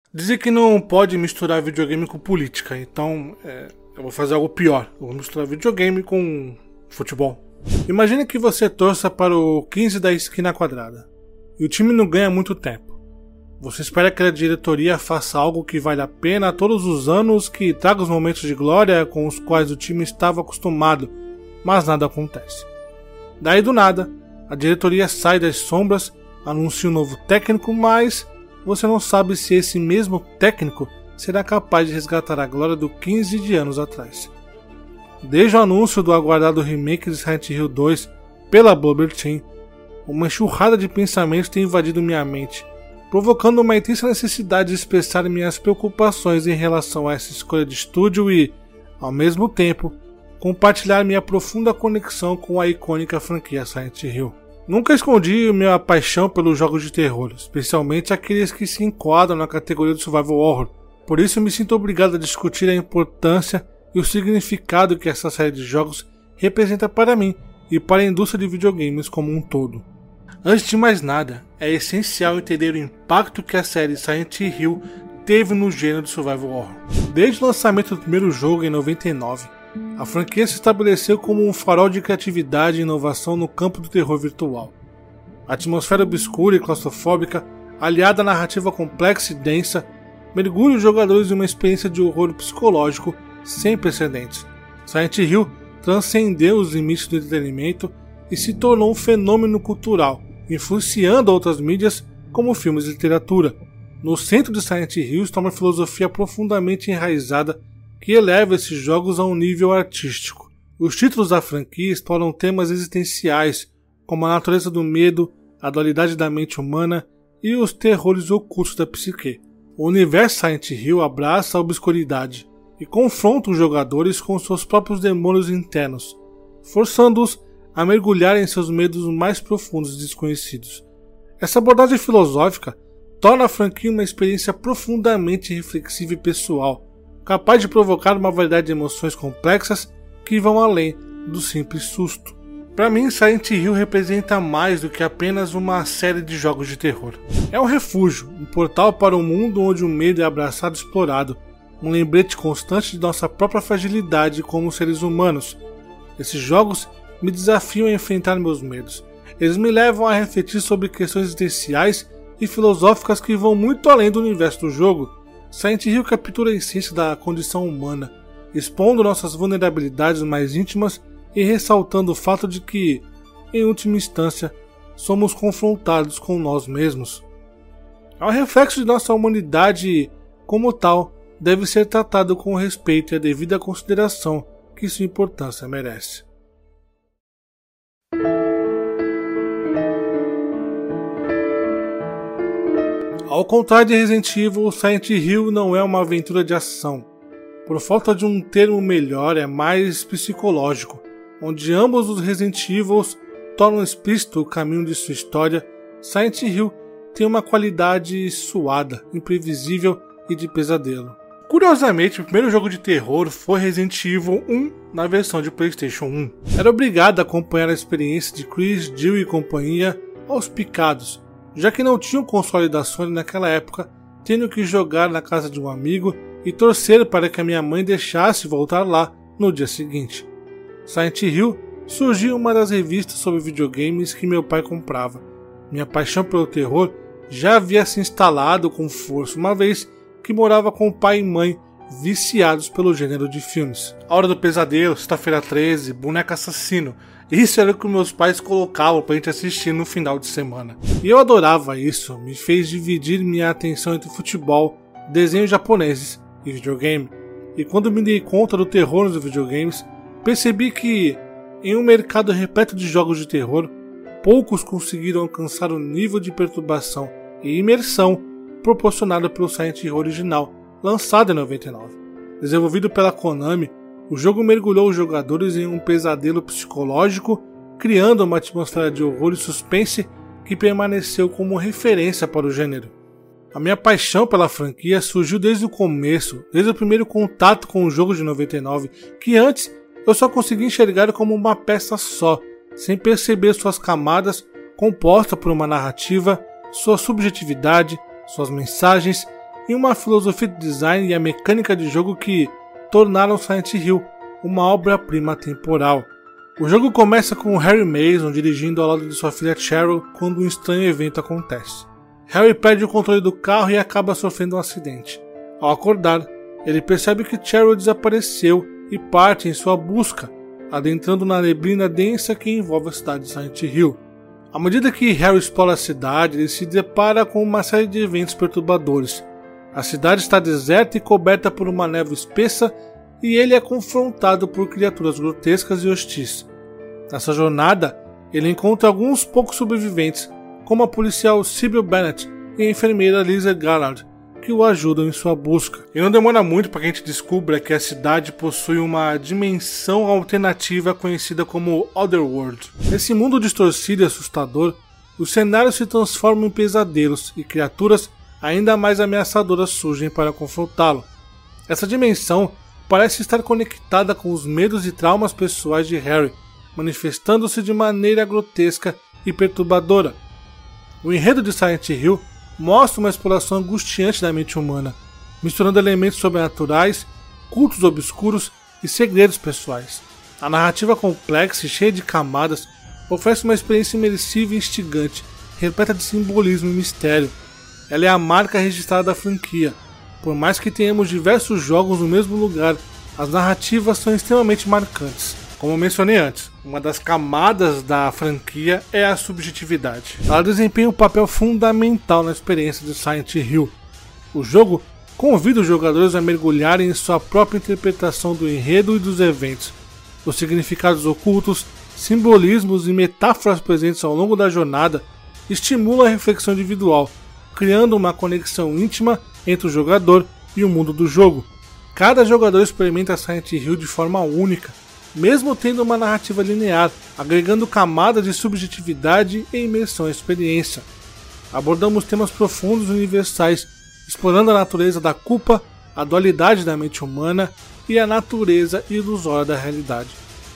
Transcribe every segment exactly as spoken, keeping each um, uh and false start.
Dizem que não pode misturar videogame com política, então é, eu vou fazer algo pior. Eu vou misturar videogame com futebol. Imagine que você torça para o quinze da esquina quadrada e o time não ganha muito tempo. Você espera que a diretoria faça algo que vale a pena todos os anos, que traga os momentos de glória com os quais o time estava acostumado, mas nada acontece. Daí do nada, a diretoria sai das sombras, anuncia um novo técnico, mas você não sabe se esse mesmo técnico será capaz de resgatar a glória do quinze de anos atrás. Desde o anúncio do aguardado remake de Silent Hill dois pela Bloober Team, uma enxurrada de pensamentos tem invadido minha mente, provocando uma intensa necessidade de expressar minhas preocupações em relação a essa escolha de estúdio e, ao mesmo tempo, compartilhar minha profunda conexão com a icônica franquia Silent Hill. Nunca escondi minha paixão pelos jogos de terror, especialmente aqueles que se enquadram na categoria do Survival Horror. Por isso me sinto obrigado a discutir a importância e o significado que essa série de jogos representa para mim e para a indústria de videogames como um todo. Antes de mais nada, é essencial entender o impacto que a série Silent Hill teve no gênero de Survival Horror. Desde o lançamento do primeiro jogo em noventa e nove, a franquia se estabeleceu como um farol de criatividade e inovação no campo do terror virtual. A atmosfera obscura e claustrofóbica, aliada à narrativa complexa e densa, mergulha os jogadores em uma experiência de horror psicológico sem precedentes. Silent Hill transcendeu os limites do entretenimento e se tornou um fenômeno cultural, influenciando outras mídias como filmes e literatura. No centro de Silent Hill está uma filosofia profundamente enraizada que eleva esses jogos a um nível artístico. Os títulos da franquia exploram temas existenciais, como a natureza do medo, a dualidade da mente humana e os terrores ocultos da psique. O universo Silent Hill abraça a obscuridade e confronta os jogadores com seus próprios demônios internos, forçando-os a mergulhar em seus medos mais profundos e desconhecidos. Essa abordagem filosófica torna a franquia uma experiência profundamente reflexiva e pessoal, capaz de provocar uma variedade de emoções complexas que vão além do simples susto. Para mim, Silent Hill representa mais do que apenas uma série de jogos de terror. É um refúgio, um portal para um mundo onde o medo é abraçado e explorado, um lembrete constante de nossa própria fragilidade como seres humanos. Esses jogos me desafiam a enfrentar meus medos. Eles me levam a refletir sobre questões existenciais e filosóficas que vão muito além do universo do jogo. Silent Hill captura a essência da condição humana, expondo nossas vulnerabilidades mais íntimas e ressaltando o fato de que, em última instância, somos confrontados com nós mesmos. É um reflexo de nossa humanidade e, como tal, deve ser tratado com respeito e a devida consideração que sua importância merece. Ao contrário de Resident Evil, Silent Hill não é uma aventura de ação. Por falta de um termo melhor, é mais psicológico, onde ambos os Resident Evils tornam explícito o caminho de sua história. Silent Hill tem uma qualidade suada, imprevisível e de pesadelo. Curiosamente, o primeiro jogo de terror foi Resident Evil um na versão de PlayStation um. Era obrigado a acompanhar a experiência de Chris, Jill e companhia aos picados, já que não tinha um console da Sony naquela época, tendo que jogar na casa de um amigo e torcer para que a minha mãe deixasse voltar lá no dia seguinte. Silent Hill surgiu em uma das revistas sobre videogames que meu pai comprava. Minha paixão pelo terror já havia se instalado com força uma vez que morava com o pai e mãe viciados pelo gênero de filmes. A Hora do Pesadelo, Sexta-feira treze, Boneco Assassino. Isso era o que meus pais colocavam pra gente assistir no final de semana. E eu adorava isso, me fez dividir minha atenção entre futebol, desenhos japoneses e videogame. E quando me dei conta do terror nos videogames, percebi que, em um mercado repleto de jogos de terror, poucos conseguiram alcançar o nível de perturbação e imersão proporcionado pelo Silent Hill original, lançado em noventa e nove. Desenvolvido pela Konami, o jogo mergulhou os jogadores em um pesadelo psicológico, criando uma atmosfera de horror e suspense que permaneceu como referência para o gênero. A minha paixão pela franquia surgiu desde o começo, desde o primeiro contato com o jogo de noventa e nove, que antes eu só conseguia enxergar como uma peça só, sem perceber suas camadas compostas por uma narrativa, sua subjetividade, suas mensagens e uma filosofia de design e a mecânica de jogo que tornaram Silent Hill uma obra-prima temporal. O jogo começa com Harry Mason dirigindo ao lado de sua filha Cheryl quando um estranho evento acontece. Harry perde o controle do carro e acaba sofrendo um acidente. Ao acordar, ele percebe que Cheryl desapareceu e parte em sua busca, adentrando na neblina densa que envolve a cidade de Silent Hill. À medida que Harry explora a cidade, ele se depara com uma série de eventos perturbadores. A cidade está deserta e coberta por uma névoa espessa e ele é confrontado por criaturas grotescas e hostis. Nessa jornada, ele encontra alguns poucos sobreviventes, como a policial Sybil Bennett e a enfermeira Lisa Gallard, que o ajudam em sua busca. E não demora muito para que a gente descubra que a cidade possui uma dimensão alternativa conhecida como Otherworld. Nesse mundo distorcido e assustador, os cenários se transformam em pesadelos e criaturas ainda mais ameaçadoras surgem para confrontá-lo. Essa dimensão parece estar conectada com os medos e traumas pessoais de Harry, manifestando-se de maneira grotesca e perturbadora. O enredo de Silent Hill mostra uma exploração angustiante da mente humana, misturando elementos sobrenaturais, cultos obscuros e segredos pessoais. A narrativa complexa e cheia de camadas oferece uma experiência imersiva e instigante, repleta de simbolismo e mistério. Ela é a marca registrada da franquia. Por mais que tenhamos diversos jogos no mesmo lugar, as narrativas são extremamente marcantes. Como eu mencionei antes, uma das camadas da franquia é a subjetividade. Ela desempenha um papel fundamental na experiência de Silent Hill. O jogo convida os jogadores a mergulharem em sua própria interpretação do enredo e dos eventos. Os significados ocultos, simbolismos e metáforas presentes ao longo da jornada estimulam a reflexão individual, criando uma conexão íntima entre o jogador e o mundo do jogo. Cada jogador experimenta Silent Hill de forma única, mesmo tendo uma narrativa linear, agregando camadas de subjetividade e imersão à experiência. Abordamos temas profundos e universais, explorando a natureza da culpa, a dualidade da mente humana e a natureza ilusória da realidade.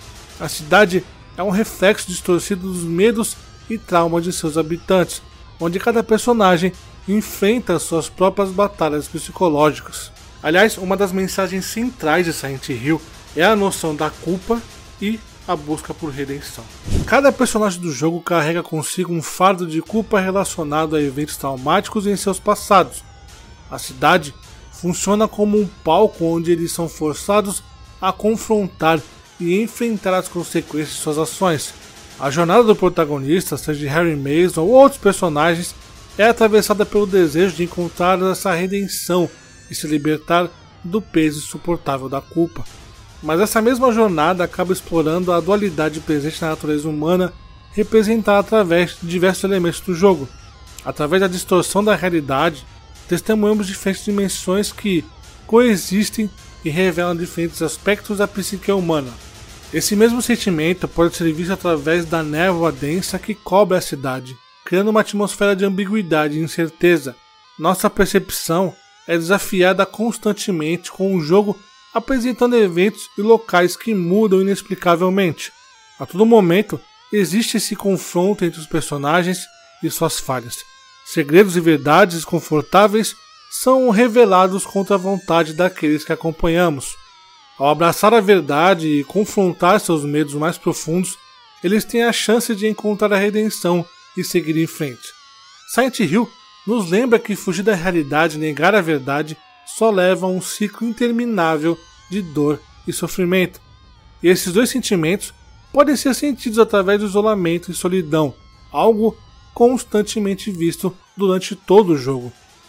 A cidade é um reflexo distorcido dos medos e traumas de seus habitantes, onde cada personagem enfrenta suas próprias batalhas psicológicas. Aliás, uma das mensagens centrais de Silent Hill é a noção da culpa e a busca por redenção. Cada personagem do jogo carrega consigo um fardo de culpa relacionado a eventos traumáticos em seus passados. A cidade funciona como um palco onde eles são forçados a confrontar e enfrentar as consequências de suas ações. A jornada do protagonista, seja Harry Mason ou outros personagens, é atravessada pelo desejo de encontrar essa redenção e se libertar do peso insuportável da culpa. Mas essa mesma jornada acaba explorando a dualidade presente na natureza humana, representada através de diversos elementos do jogo. Através da distorção da realidade, testemunhamos diferentes dimensões que coexistem e revelam diferentes aspectos da psique humana. Esse mesmo sentimento pode ser visto através da névoa densa que cobre a cidade, criando uma atmosfera de ambiguidade e incerteza. Nossa percepção é desafiada constantemente com o jogo apresentando eventos e locais que mudam inexplicavelmente. A todo momento, existe esse confronto entre os personagens e suas falhas. Segredos e verdades desconfortáveis são revelados contra a vontade daqueles que acompanhamos. Ao abraçar a verdade e confrontar seus medos mais profundos, eles têm a chance de encontrar a redenção e seguir em frente. Silent Hill nos lembra que fugir da realidade e negar a verdade só leva a um ciclo interminável de dor e sofrimento. E esses dois sentimentos podem ser sentidos através do isolamento e solidão, algo constantemente visto durante todo o jogo.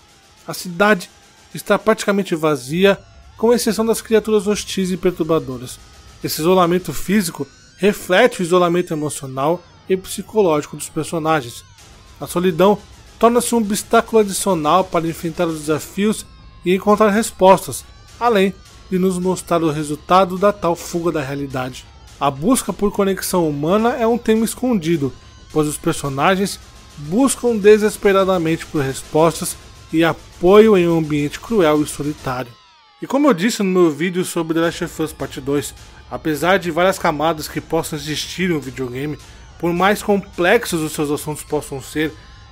A cidade está praticamente vazia, com exceção das criaturas hostis e perturbadoras. Esse isolamento físico reflete o isolamento emocional e psicológico dos personagens. A solidão torna-se um obstáculo adicional para enfrentar os desafios e encontrar respostas, além de nos mostrar o resultado da tal fuga da realidade. A busca por conexão humana é um tema escondido, pois os personagens buscam desesperadamente por respostas e apoio em um ambiente cruel e solitário. E como eu disse no meu vídeo sobre The Last of Us Parte dois, apesar de várias camadas que possam existir em um videogame, por mais complexos os seus assuntos possam ser,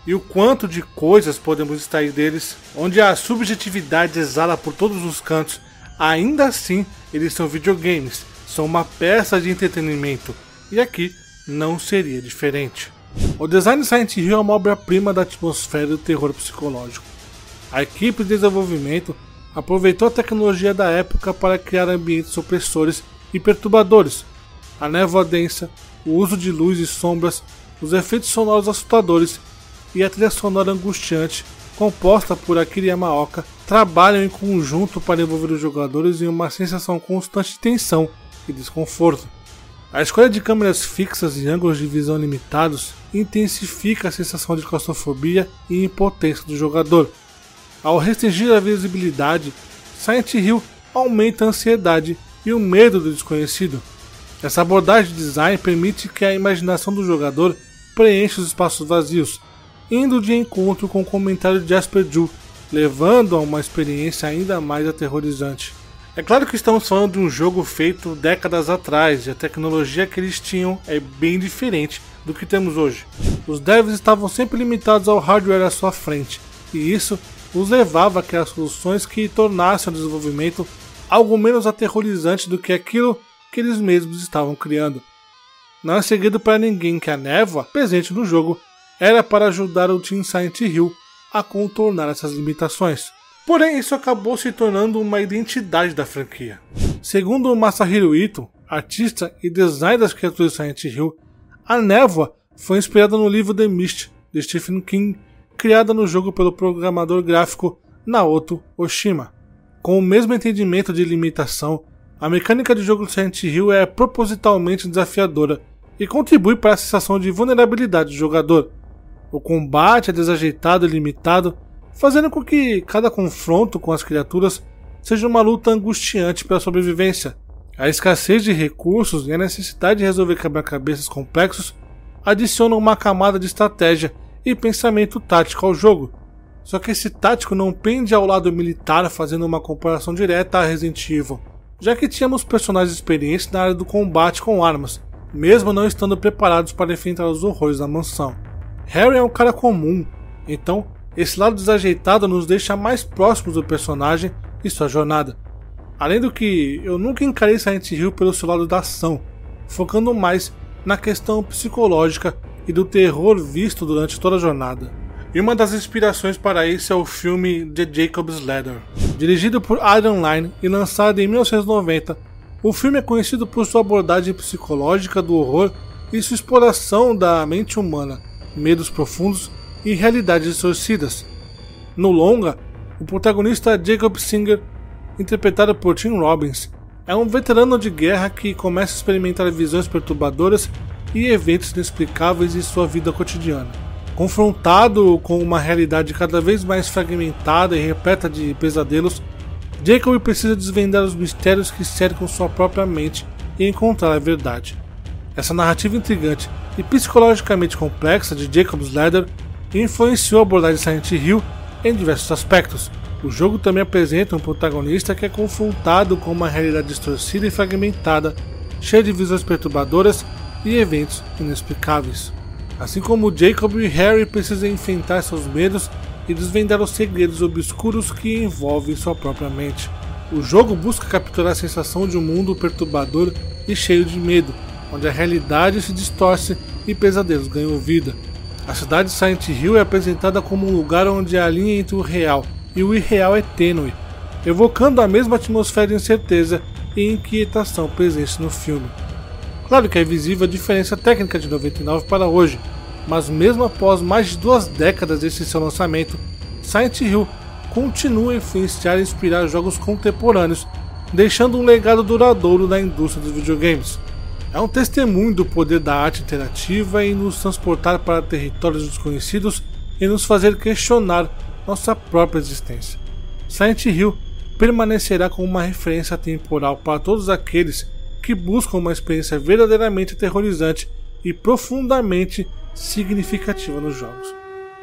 e o quanto de coisas podemos extrair deles, onde a subjetividade exala por todos os cantos, ainda assim eles são videogames, são uma peça de entretenimento, e aqui não seria diferente. O design de Silent Hill é uma obra-prima da atmosfera do terror psicológico. A equipe de desenvolvimento aproveitou a tecnologia da época para criar ambientes opressores e perturbadores. A névoa densa, o uso de luz e sombras, os efeitos sonoros assustadores e a trilha sonora angustiante, composta por Akira Yamaoka, trabalham em conjunto para envolver os jogadores em uma sensação constante de tensão e desconforto. A escolha de câmeras fixas e ângulos de visão limitados intensifica a sensação de claustrofobia e impotência do jogador. Ao restringir a visibilidade, Silent Hill aumenta a ansiedade e o medo do desconhecido. Essa abordagem de design permite que a imaginação do jogador preencha os espaços vazios, indo de encontro com o comentário de Jasper Juhl, levando a uma experiência ainda mais aterrorizante. É claro que estamos falando de um jogo feito décadas atrás e a tecnologia que eles tinham é bem diferente do que temos hoje. Os devs estavam sempre limitados ao hardware à sua frente, e isso os levava a criar soluções que tornassem o desenvolvimento algo menos aterrorizante do que aquilo que eles mesmos estavam criando. Não é segredo para ninguém que a névoa presente no jogo era para ajudar o Team Silent Hill a contornar essas limitações. Porém, isso acabou se tornando uma identidade da franquia. Segundo o Masahiro Ito, artista e designer das criaturas de Silent Hill, a névoa foi inspirada no livro The Mist, de Stephen King, criada no jogo pelo programador gráfico Naoto Oshima. Com o mesmo entendimento de limitação, a mecânica de jogo de Silent Hill é propositalmente desafiadora e contribui para a sensação de vulnerabilidade do jogador. O combate é desajeitado e limitado, fazendo com que cada confronto com as criaturas seja uma luta angustiante pela sobrevivência. A escassez de recursos e a necessidade de resolver quebra-cabeças complexos adicionam uma camada de estratégia e pensamento tático ao jogo. Só que esse tático não pende ao lado militar, fazendo uma comparação direta a Resident Evil, já que tínhamos personagens experientes na área do combate com armas, mesmo não estando preparados para enfrentar os horrores da mansão. Harry é um cara comum, então esse lado desajeitado nos deixa mais próximos do personagem e sua jornada. Além do que, eu nunca encarei Silent Hill pelo seu lado da ação, focando mais na questão psicológica e do terror visto durante toda a jornada. E uma das inspirações para isso é o filme The Jacob's Ladder. Dirigido por Adam Lyne e lançado em mil novecentos e noventa, o filme é conhecido por sua abordagem psicológica do horror e sua exploração da mente humana, medos profundos e realidades distorcidas. No longa, o protagonista Jacob Singer, interpretado por Tim Robbins, é um veterano de guerra que começa a experimentar visões perturbadoras e eventos inexplicáveis em sua vida cotidiana. Confrontado com uma realidade cada vez mais fragmentada e repleta de pesadelos, Jacob precisa desvendar os mistérios que cercam sua própria mente e encontrar a verdade. Essa narrativa intrigante e psicologicamente complexa de Jacob's Ladder influenciou a abordagem de Silent Hill em diversos aspectos. O jogo também apresenta um protagonista que é confrontado com uma realidade distorcida e fragmentada, cheia de visões perturbadoras e eventos inexplicáveis. Assim como Jacob e Harry precisam enfrentar seus medos e desvendar os segredos obscuros que envolvem sua própria mente. O jogo busca capturar a sensação de um mundo perturbador e cheio de medo, onde a realidade se distorce e pesadelos ganham vida. A cidade de Silent Hill é apresentada como um lugar onde a linha entre o real e o irreal é tênue, evocando a mesma atmosfera de incerteza e inquietação presente no filme. Claro que é visível a diferença técnica de noventa e nove para hoje, mas mesmo após mais de duas décadas desde seu lançamento, Silent Hill continua a influenciar e inspirar jogos contemporâneos, deixando um legado duradouro na indústria dos videogames. É um testemunho do poder da arte interativa em nos transportar para territórios desconhecidos e nos fazer questionar nossa própria existência. Silent Hill permanecerá como uma referência temporal para todos aqueles que buscam uma experiência verdadeiramente aterrorizante e profundamente significativa nos jogos.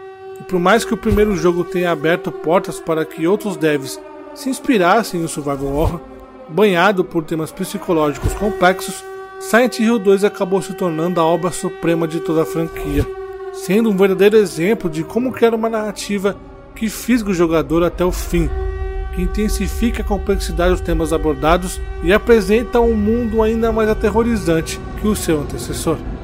E por mais que o primeiro jogo tenha aberto portas para que outros devs se inspirassem no survival horror, banhado por temas psicológicos complexos, Silent Hill dois acabou se tornando a obra suprema de toda a franquia. sendo um verdadeiro exemplo de como criar uma narrativa que fisga o jogador até o fim, que intensifica a complexidade dos temas abordados e apresenta um mundo ainda mais aterrorizante que o seu antecessor.